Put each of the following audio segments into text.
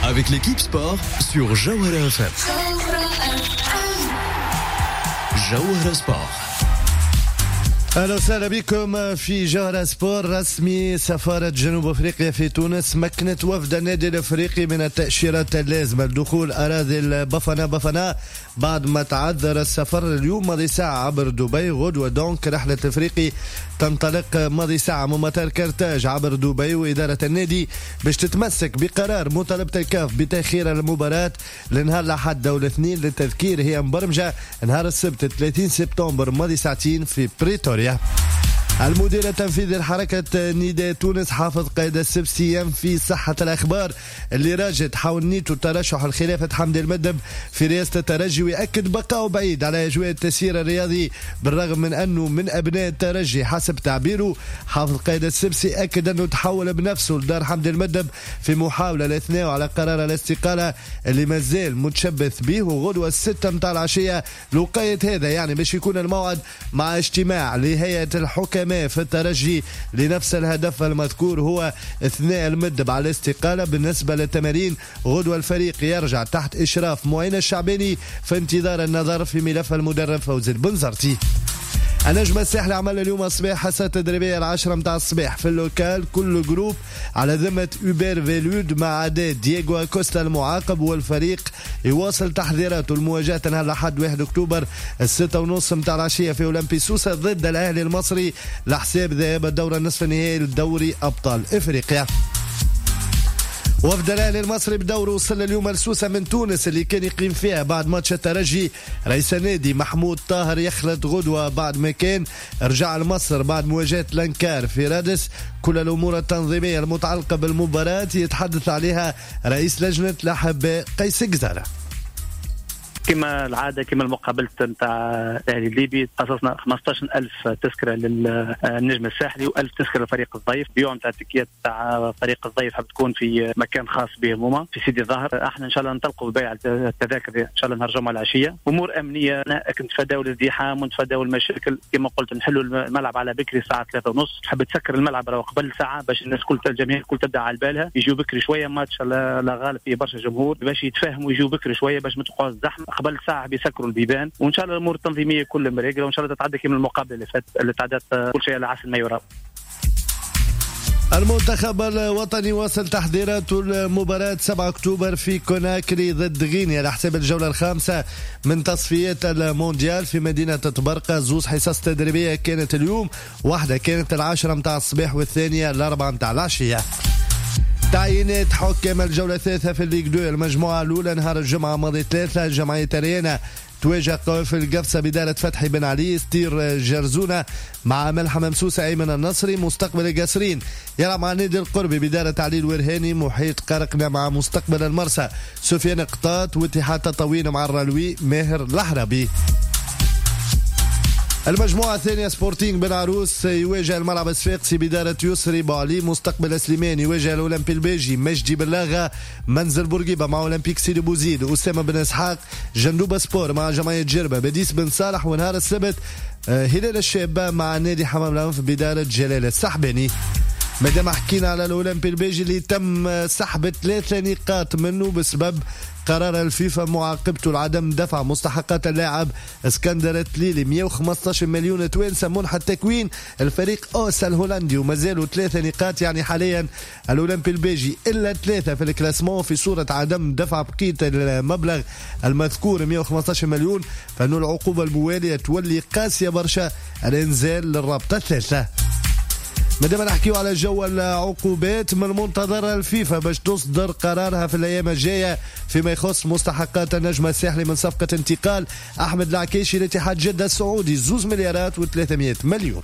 avec l'équipe sport sur Jawhara FM. Jawhara Sport. أهلا وسهلا بكم في جوهرة سبور. رسمي سفارة جنوب أفريقيا في تونس مكنت وفد النادي الأفريقي من التأشيرات اللازمة لدخول أراضي البفنا بعد ما تعذر السفر اليوم ماضي ساعة عبر دبي. غدوة دونك رحلة الأفريقي تنطلق ماضي ساعة من مطار كرتاج عبر دبي، وإدارة النادي باش تتمسك بقرار مطالبة الكاف بتأخير المباراة لنهار الأحد أو الاثنين. للتذكير هي مبرمجة نهار السبت 30 سبتمبر ماضي ساعتين في بريتوريا. المدير التنفيذي لحركة نداء تونس حافظ قيد السبسي ينفي صحة الأخبار اللي راجت حول نيته ترشح الخلافة حمدي المدب في رئاسة الترجي، ويأكد بقاءه بعيد على أجواء التسيير الرياضي بالرغم من أنه من أبناء الترجي. حسب تعبيره حافظ قيد السبسي أكد أنه تحول بنفسه لدار حمدي المدب في محاولة لإثناء على قرار الاستقالة اللي مازال متشبث به، وغدوة 6 متاع العشية لوقاية هذا يعني باش يكون الموعد مع اجتماع لهيئة الحكماء في الترجي لنفس الهدف المذكور هو إثناء المدب على الاستقالة. بالنسبة للتمارين غدوة الفريق يرجع تحت إشراف معين الشعباني في انتظار النظر في ملف المدرب فوزي البنزرتي. النجم الساحلي عمل اليوم الصباح حصة تدريبية 10 متاع الصباح في اللوكال، كل جروب على ذمة أوبر فيلود ما عدا دييغو كوستا المعاقب، والفريق يواصل تحضيراته لمواجهة نهار الأحد 1 أكتوبر 6:30 متاع العشية في أولمبي سوسة ضد الأهلي المصري لحساب ذهاب الدورة النصف النهائي لدوري أبطال إفريقيا. وفد الاهلي المصري بدوره وصل اليوم لسوسة من تونس اللي كان يقيم فيها بعد ماتش الترجي. رئيس النادي محمود طاهر يخلط غدوة بعد ما كان رجع لمصر بعد مواجهة لانكار في رادس. كل الأمور التنظيمية المتعلقة بالمباراة يتحدث عليها رئيس لجنة الأحباء قيس قزارة. كما العادة كما المقابلة نتاع الأهلي الليبي خصصنا 15,000 تذكرة للنجم الساحلي و1000 تذكرة لفريق الضيف. اليوم تاع التكيات تاع فريق الضيف حاب تكون في مكان خاص بهم هما في سيدي الظاهر. احنا ان شاء الله نطلقوا ببيع التذاكر ان شاء الله نهار الجمعة العشية. امور امنية نتفاداو الازدحام ونتفاداو المشاكل كما قلت نحلوا الملعب على بكري الساعة 3:30. حاب تسكر الملعب راه قبل ساعة باش الناس كل الجماهير كل تبدا على بالها يجوا بكري شوية. ماتش لا غالب فيه برشا جمهور باش يتفاهموا يجوا بكري شوية باش ما تبقاش زحمة. قبل ساعة بيسكروا البيبان وإن شاء الله الأمور التنظيمية كل مريقلة وإن شاء الله تتعدى كما المقابلة اللي فاتت اللي تعدت كل شيء على عسل ما يرام. المنتخب الوطني واصل تحضيراته لمباراة 7 أكتوبر في كوناكري ضد غينيا على حساب الجولة الخامسة من تصفيات المونديال في مدينة طبرقة. زوز حصص تدريبية كانت اليوم، واحدة كانت 10 متاع الصباح والثانية 4 متاع العشية. تعيينات حكام الجولة الثالثة في الليج 2 المجموعة الأولى نهار الجمعة ماضي 3 جمعية ريانا تواجه قوافل القفصة بدارة فتحي بن علي ستير جرزونة مع ملحة ممسوسة أيمن النصري. مستقبل القصرين يلعب مع نادي القربي بدارة علي الورهاني. محيط قرقنا مع مستقبل المرسى سفيان قطاط، واتحاد تطاوين مع الرلوي ماهر الحربي. المجموعة الثانية سبورتينغ بن عروس يواجه الملعب الصفاقسي بدارة يسري بوعلي. مستقبل سليمان يواجه الأولمبي البيجي مجدي بلاغة. منزل بورقيبة مع أولمبيك سيدي بوزيد. أسامة بن إسحاق جندوبة سبور مع جمعية جربة. بديس بن صالح. ونهار السبت هلال الشابة مع نادي حمام العنف بدارة جلال السحباني. مادام حكينا على الأولمبي البيجي اللي تم سحب 3 نقاط منه بسبب قرار الفيفا معاقبته لعدم دفع مستحقات اللاعب اسكندر التليلي 115 مليون توانسة منحى التكوين الفريق اوس الهولندي. ومازالوا 3 نقاط يعني حاليا الأولمبي البيجي إلا 3 في الكلاسمون في صورة عدم دفع بقية المبلغ المذكور 115 مليون. فإنه العقوبة الموالية تولي قاسية برشا، الانزال للرابطة الثالثة. مادام نحكيو على جو العقوبات من المنتظر الفيفا باش تصدر قرارها في الايام الجايه فيما يخص مستحقات النجم الساحلي من صفقه انتقال احمد العكاشي لاتحاد جده السعودي 2 مليارات و300 مليون.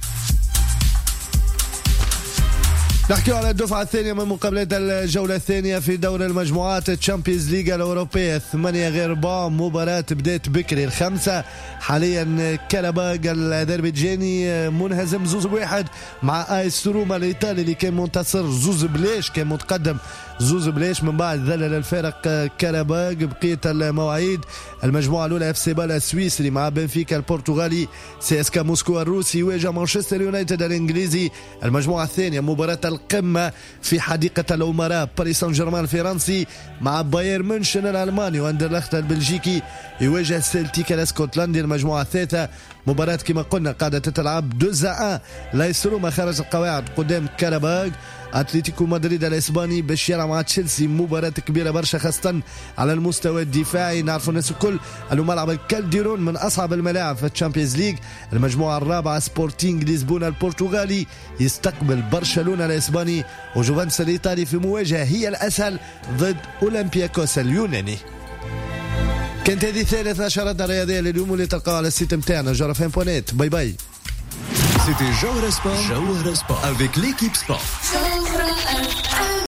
نحكي على الدفعة الثانية من مقابلات الجولة الثانية في دور المجموعات تشامبيونز ليغا الأوروبية 8/4 مباراة بدات بكري 5. حاليا كاراباغ الأذربيجاني منهزم 2-1 مع آيس روما الإيطالي اللي كان منتصر 2 بلاش كان متقدم زوز بلاش. من بعد ذلل الفرق كاراباغ. بقية المواعيد المجموعة الأولى اف سي بالا السويسري مع بنفيكا البرتغالي، سي اس كا موسكو الروسي يواجه مانشستر يونايتد الإنجليزي. المجموعة الثانية مباراة القمة في حديقة الأمراء، باريس سان جيرمان الفرنسي مع بايرن مونشن الألماني، واندرلخت البلجيكي يواجه سيلتيك الاسكتلندي. المجموعة الثالثة مباراة كما قلنا قاعدة تتلعب 2-1 لايسروما خارج القواعد قدام كاراباغ. اتلتيكو مدريد الاسباني باش يلعب مع تشيلسي، مباراة كبيرة برشا خاصة على المستوى الدفاعي. نعرفوا الناس الكل انه ملعب الكالديرون من اصعب الملاعب في الشامبيونز ليج. المجموعة الرابعة سبورتينغ لشبونة البرتغالي يستقبل برشلونة الاسباني، وجوفنتوس الايطالي في مواجهة هي الاسهل ضد اولمبياكوس اليوناني. كانت هذه ثالث نشراتنا الرياضية لليوم اللي تلقاها على السيت متاعنا جوهرة.net. باي باي. C'était Jawahara Sport avec l'équipe sport.